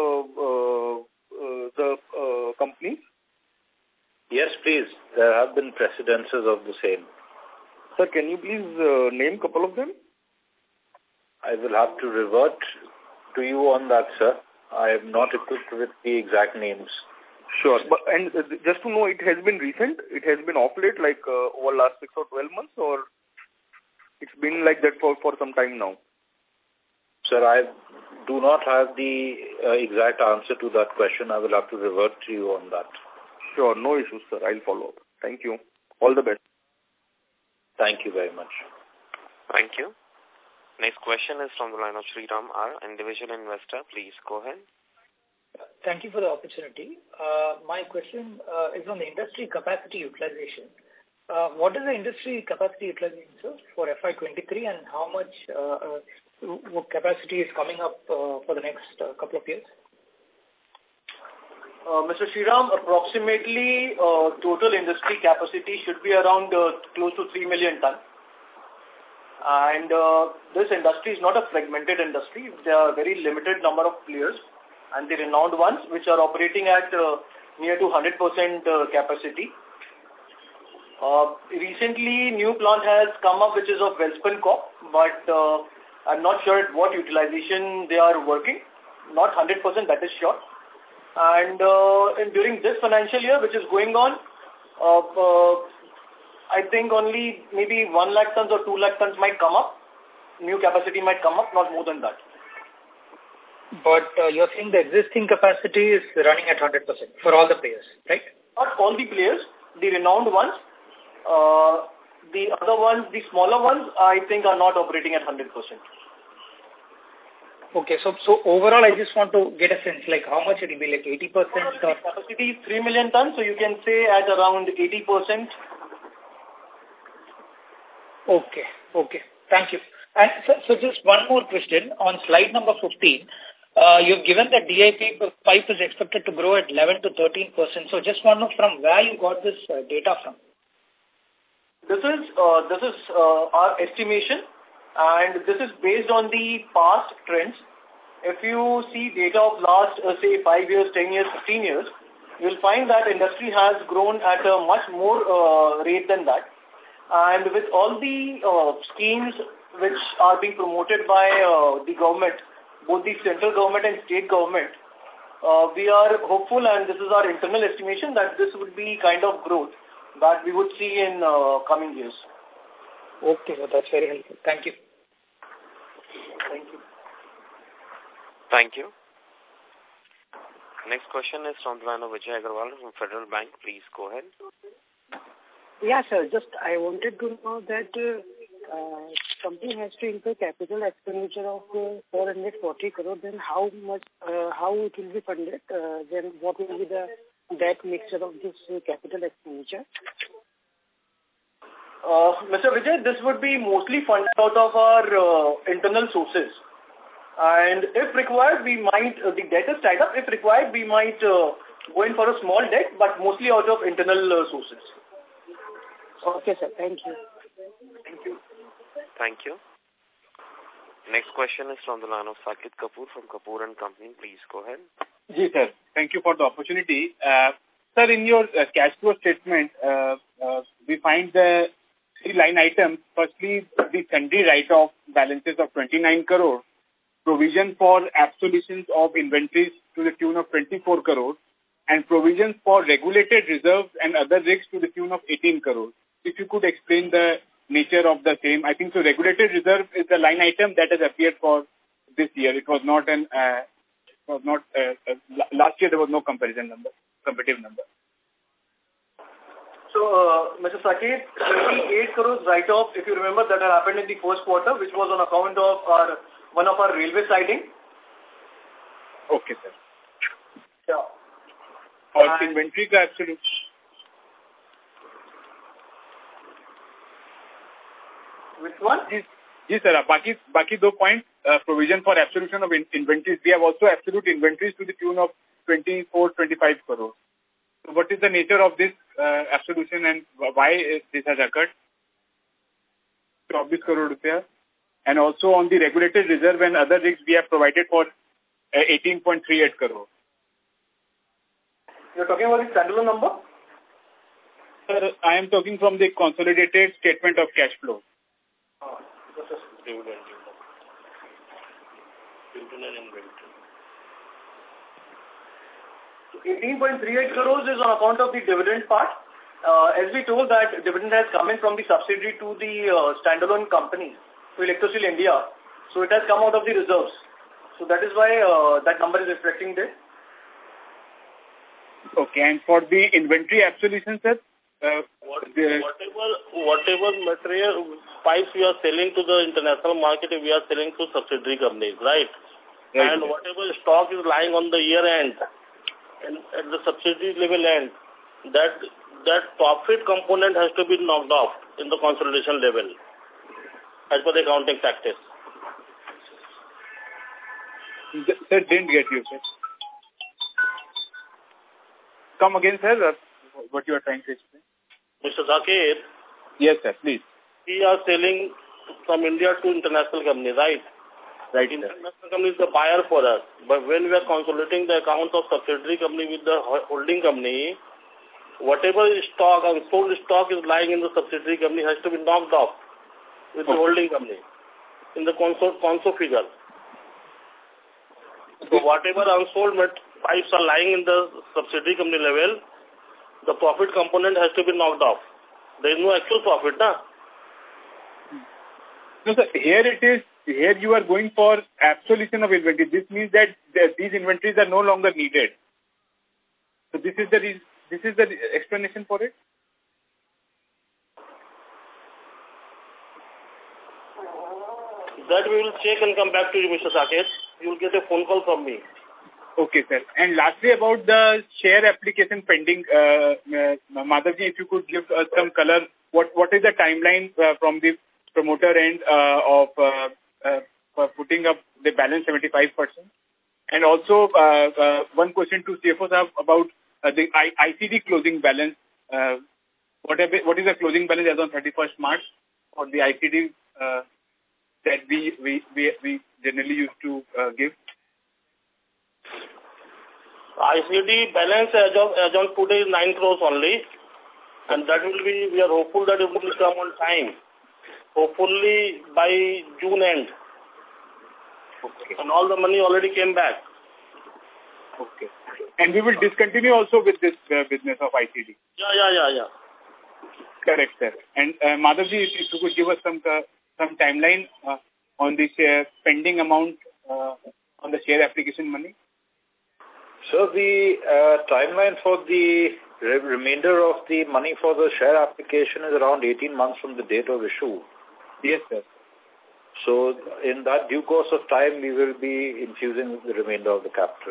Speaker 6: the company?
Speaker 4: Yes, please. There have been precedences of the same.
Speaker 6: Sir, can you please name a couple of them?
Speaker 4: I will have to revert to you on that, sir. I am not equipped with the exact names.
Speaker 6: Sure. But, and just to know, it has been recent? It has been off late, like over last 6 or 12 months, or it's been like that for some time now?
Speaker 4: Sir, I do not have the exact answer to that question. I will have to revert to you on that.
Speaker 6: Sure. No issues, sir. I'll follow up. Thank you. All the best.
Speaker 4: Thank you very much.
Speaker 1: Thank you. Next question is from the line of Sriram R., individual investor. Please go ahead.
Speaker 14: Thank you for the opportunity. My question is on the industry capacity utilization. What is the industry capacity utilization, sir, for FY23, and how much capacity is coming up for the next couple of years?
Speaker 7: Mr. Sriram, approximately total industry capacity should be around close to 3 million tons. And this industry is not a fragmented industry. There are a very limited number of players, and the renowned ones, which are operating at near to 100% capacity. Recently, new plant has come up which is of Welspun Corp, but I'm not sure at what utilization they are working. Not 100%, that is sure. And during this financial year, which is going on, I think only maybe 1 lakh tons or 2 lakh tons might come up. New capacity might come up, not more than that.
Speaker 14: But you're saying the existing capacity is running at 100% for all the players, right?
Speaker 7: Not all the players, the renowned ones. The other ones, the smaller ones, I think are not operating at 100%.
Speaker 14: Okay, so overall, I just want to get a sense, like how much it will be, like 80%?
Speaker 7: Or capacity is 3 million tons, so you can say at around 80%.
Speaker 14: Okay. Thank you. And so just one more question. On slide number 15, you've given that DIP pipe is expected to grow at 11 to 13%. So just want to know from where you got this data from.
Speaker 7: This is our estimation, and this is based on the past trends. If you see data of last, say, 5 years, 10 years, 15 years, you'll find that industry has grown at a much more rate than that. And with all the schemes which are being promoted by the government, both the central government and state government, we are hopeful, and this is our internal estimation, that this would be kind of growth that we would see in coming years.
Speaker 14: Okay, so that's very helpful. Thank you.
Speaker 7: Thank you.
Speaker 1: Thank you. Next question is from the line of Vijay Agarwal from Federal Bank. Please go ahead.
Speaker 15: Yeah, sir. Just I wanted to know that company has to incur capital expenditure of 440 crore. Then how it will be funded? Then what will be the debt mixture of this capital expenditure?
Speaker 7: Mr. Vijay, this would be mostly funded out of our internal sources. And if required, we might, the debt is tied up. If required, we might go in for a small debt, but mostly out of internal sources.
Speaker 15: Okay, sir. Thank you.
Speaker 7: Thank you.
Speaker 1: Thank you. Next question is from the line of Saket Kapoor from Kapoor and Company. Please go ahead.
Speaker 11: Yes, sir. Thank you for the opportunity. Sir, in your cash flow statement, we find the 3 line items. Firstly, the sundry write-off balances of 29 crore, provision for absolutions of inventories to the tune of 24 crore, and provisions for regulated reserves and other risks to the tune of 18 crore. If you could explain the nature of the same. I think so regulated reserve is the line item that has appeared for this year. It was not last year there was no comparative number.
Speaker 7: So, Mr. Saket, 28 crores write-off, if you remember, that had happened in the first quarter, which was on account of one of our railway siding.
Speaker 11: Okay, sir.
Speaker 7: Yeah.
Speaker 11: और inventory का absolute.
Speaker 7: Which one?
Speaker 11: Yes, sir. बाकी 2 points. Provision for absolution of inventories. We have also absolute inventories to the tune of 24-25 crore. So what is the nature of this absolution and why this has occurred? 24 crore rupees. And also on the regulated reserve and other risks we have provided for 18.38 crore.
Speaker 7: You're talking about the standalone number?
Speaker 11: Sir, I am talking from the consolidated statement of cash flow.
Speaker 5: This is dividend.
Speaker 7: 18.38 crores is on account of the dividend part. As we told that dividend has come in from the subsidiary to the standalone company, to Electrosteel India. So it has come out of the reserves. So that is why that number is reflecting there.
Speaker 11: Okay, and for the inventory absolution, sir?
Speaker 5: Whatever material pipes we are selling to the international market, we are selling to subsidiary companies, right? And whatever stock is lying on the year end, and at the subsidiary level end, that profit component has to be knocked off in the consolidation level, as per the accounting practice.
Speaker 11: Sir, didn't get you, sir. Come again, sir, what you are trying to explain.
Speaker 5: Mr. Saket?
Speaker 11: Yes, sir, please.
Speaker 5: We are selling from India to international company, right?
Speaker 11: Right,
Speaker 5: international company is the buyer for us. But when we are consolidating the accounts of subsidiary company with the holding company, whatever stock, unsold stock is lying in the subsidiary company has to be knocked off with the holding company in the console figure. So whatever unsold pipes are lying in the subsidiary company level, the profit component has to be knocked off. There is no actual profit, na?
Speaker 11: No, sir. Here you are going for absolution of inventory. This means that these inventories are no longer needed. So this is the explanation for it.
Speaker 5: That we will check and come back to you, Mr. Saket. You will get a phone call from me.
Speaker 11: Okay, sir. And lastly, about the share application pending, Madhavji, if you could give us some color, what is the timeline from the promoter end of putting up the balance 75%? And also, one question to CFO Sahab about the ICD closing balance. What is the closing balance as on 31st March for the ICD that we generally used to give?
Speaker 5: ICD balance as on today is 9 crores only, and that will be, we are hopeful that it will come on time, hopefully by June end. Okay. And all the money already came back.
Speaker 11: Okay. And we will discontinue also with this business of ICD.
Speaker 5: Yeah.
Speaker 11: Correct, sir. And Madhavji, if you could give us some timeline on the pending amount on the share application money.
Speaker 16: So the timeline for the remainder of the money for the share application is around 18 months from the date of issue.
Speaker 11: Yes, sir.
Speaker 16: So in that due course of time, we will be infusing the remainder of the capital.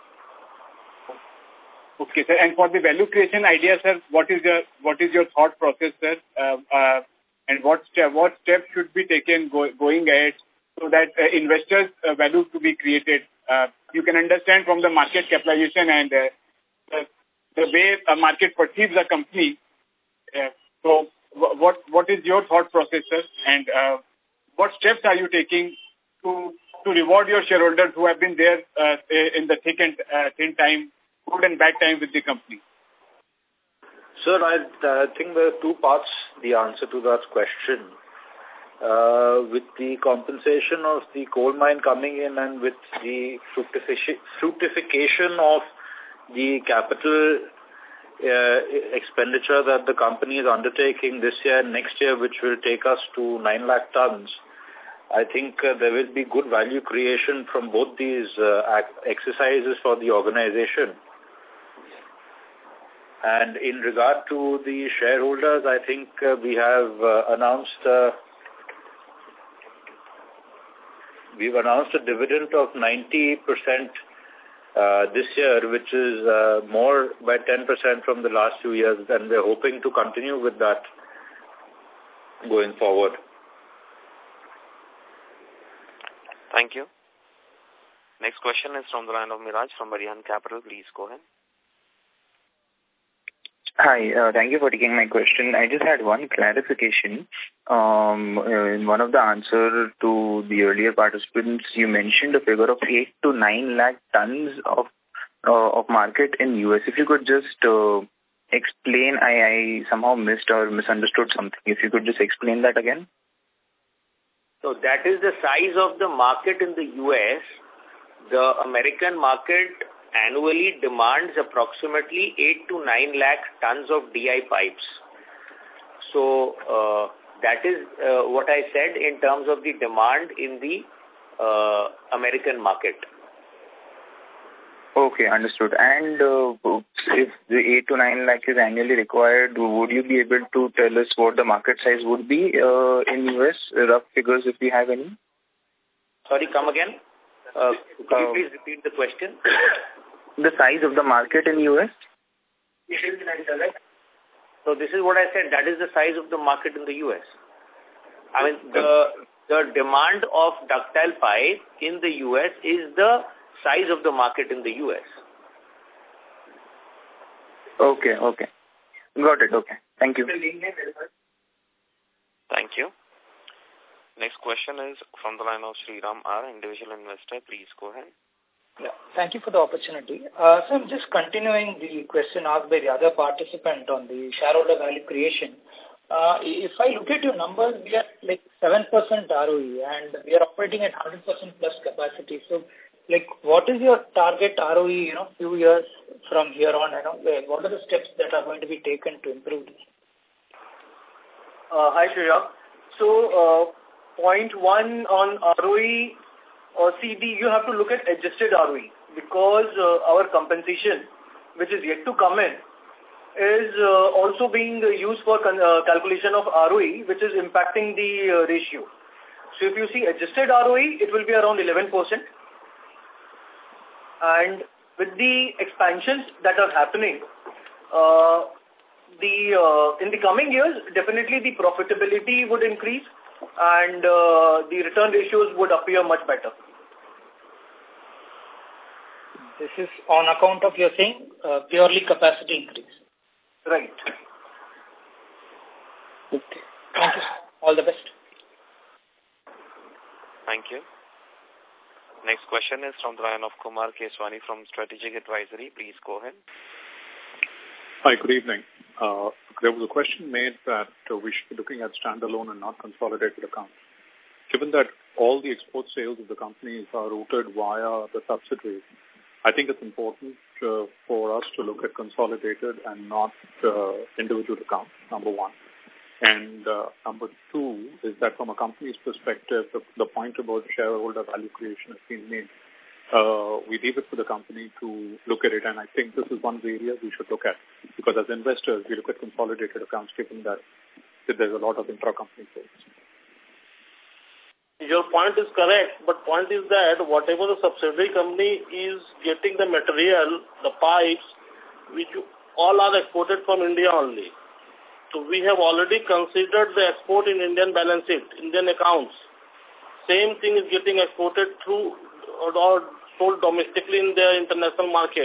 Speaker 11: Okay, sir. And for the value creation idea, sir, what is your thought process, sir? And what steps should be taken going ahead so that investors' value to be created? You can understand from the market capitalization and the way a market perceives a company. So what is your thought process, sir? And what steps are you taking to reward your shareholders who have been there in the thick and thin time, good and bad time with the company?
Speaker 16: Sir, I think there are two parts, the answer to that question. With the compensation of the coal mine coming in and with the fructification of the capital expenditure that the company is undertaking this year and next year, which will take us to 9 lakh tons, I think there will be good value creation from both these exercises for the organization. And in regard to the shareholders, I think we have announced we've announced a dividend of 90% this year, which is more by 10% from the last few years, and we're hoping to continue with that going forward.
Speaker 1: Thank you. Next question is from the line of Miraj from Barihan Capital. Please go ahead.
Speaker 17: Hi, thank you for taking my question. I just had one clarification. In one of the answers to the earlier participants, you mentioned a figure of 8 to 9 lakh tons of market in US. If you could just explain, I somehow missed or misunderstood something. If you could just explain that again.
Speaker 9: So that is the size of the market in the US. The American market annually demands approximately 8 to 9 lakh tons of DI pipes. So that is what I said in terms of the demand in the American market.
Speaker 17: Okay, understood. And if the 8 to 9 lakh is annually required, would you be able to tell us what the market size would be in US, rough figures if we have any?
Speaker 9: Sorry, come again. Could you please repeat the question?
Speaker 17: The size of the market in US?
Speaker 9: So this is what I said. That is the size of the market in the US. I mean, the demand of ductile pipe in the US is the size of the market in the US.
Speaker 17: Okay. Got it. Okay. Thank you.
Speaker 1: Thank you. Next question is from the line of Sriram R, individual investor. Please go ahead.
Speaker 16: Yeah.
Speaker 14: Thank you for the opportunity. So I'm just continuing the question asked by the other participant on the shareholder value creation. If I look at your numbers, we are like 7% ROE and we are operating at 100% plus capacity. So, like, what is your target ROE, few years from here on? What are the steps that are going to be taken to improve this?
Speaker 7: Hi, Shreya. So, point one on ROE or CD, you have to look at adjusted ROE because our compensation, which is yet to come in, is also being used for calculation of ROE, which is impacting the ratio. So if you see adjusted ROE, it will be around 11%. And with the expansions that are happening, in the coming years, definitely the profitability would increase and the return ratios would appear much better.
Speaker 14: This is on account of your saying purely capacity increase.
Speaker 7: Right.
Speaker 14: Okay. Thank you. All the best.
Speaker 1: Thank you. Next question is from the line of Kumar Keswani from Strategic Advisory. Please go ahead.
Speaker 18: Hi, good evening. There was a question made that we should be looking at standalone and not consolidated accounts. Given that all the export sales of the companies are routed via the subsidiaries, I think it's important for us to look at consolidated and not individual accounts, number one. And number two is that from a company's perspective, the point about shareholder value creation has been made. We leave it for the company to look at it, and I think this is one of the areas we should look at. Because as investors, we look at consolidated accounts given that there's a lot of intra-company sales.
Speaker 5: Your point is correct, but point is that whatever the subsidiary company is getting the material, the pipes, which all are exported from India only. So we have already considered the export in Indian balance sheet, Indian accounts. Same thing is getting exported through or sold domestically in the international market.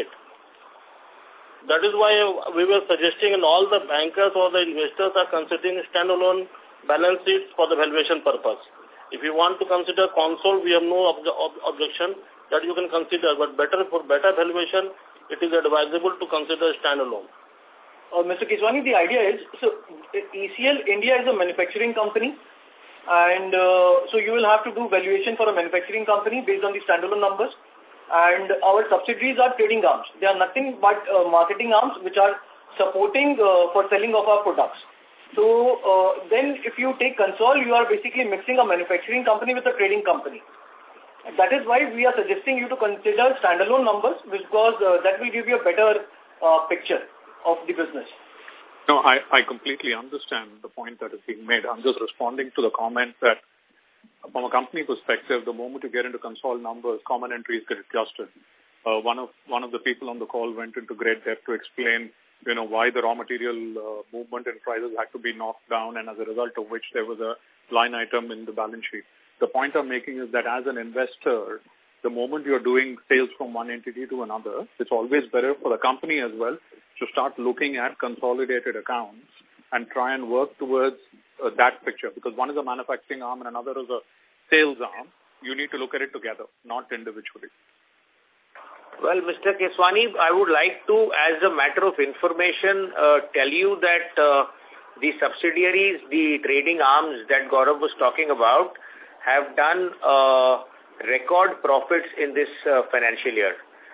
Speaker 5: That is why we were suggesting, and all the bankers or the investors are considering standalone balance sheets for the valuation purpose. If you want to consider console, we have no objection that you can consider, but for better valuation, it is advisable to consider standalone.
Speaker 7: Mr. Keswani, the idea is, so ECL India is a manufacturing company, and so you will have to do valuation for a manufacturing company based on the standalone numbers, and our subsidiaries are trading arms. They are nothing but marketing arms which are supporting for selling of our products. So then if you take console, you are basically mixing a manufacturing company with a trading company. That is why we are suggesting you to consider standalone numbers because that will give you a better picture of the business.
Speaker 18: No, I completely understand the point that is being made. I'm just responding to the comment that from a company perspective, the moment you get into console numbers, common entries get adjusted. One of the people on the call went into great depth to explain why the raw material movement and prices had to be knocked down, and as a result of which there was a line item in the balance sheet. The point I'm making is that as an investor, the moment you're doing sales from one entity to another, it's always better for the company as well to start looking at consolidated accounts and try and work towards that picture. Because one is a manufacturing arm and another is a sales arm. You need to look at it together, not individually.
Speaker 9: Well, Mr. Keswani, I would like to, as a matter of information, tell you that the subsidiaries, the trading arms that Gaurav was talking about, have done record profits in this financial year.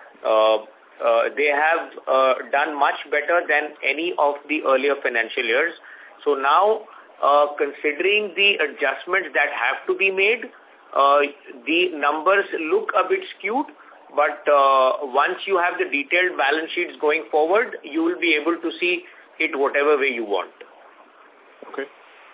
Speaker 9: They have done much better than any of the earlier financial years. So now, considering the adjustments that have to be made, the numbers look a bit skewed. But once you have the detailed balance sheets going forward, you will be able to see it whatever way you want.
Speaker 18: Okay.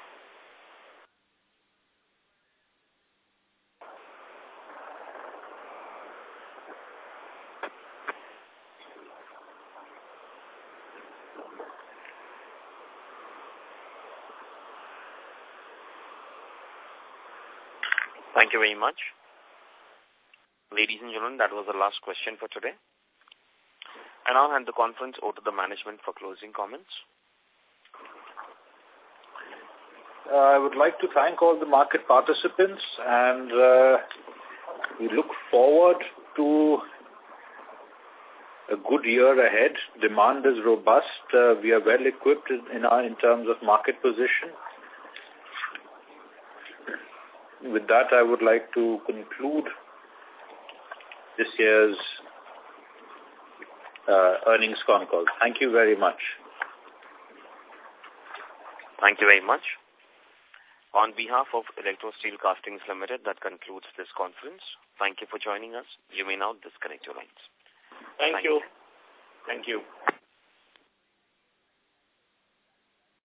Speaker 1: Thank you very much. Ladies and gentlemen, that was the last question for today. And I'll hand the conference over to the management for closing comments.
Speaker 16: I would like to thank all the market participants, and we look forward to a good year ahead. Demand is robust. We are well equipped in terms of market position. With that, I would like to conclude this year's earnings con call. Thank you very much.
Speaker 1: Thank you very much. On behalf of Electro Steel Castings Limited, that concludes this conference. Thank you for joining us. You may now disconnect your lines.
Speaker 5: Thank you.
Speaker 16: Thank you.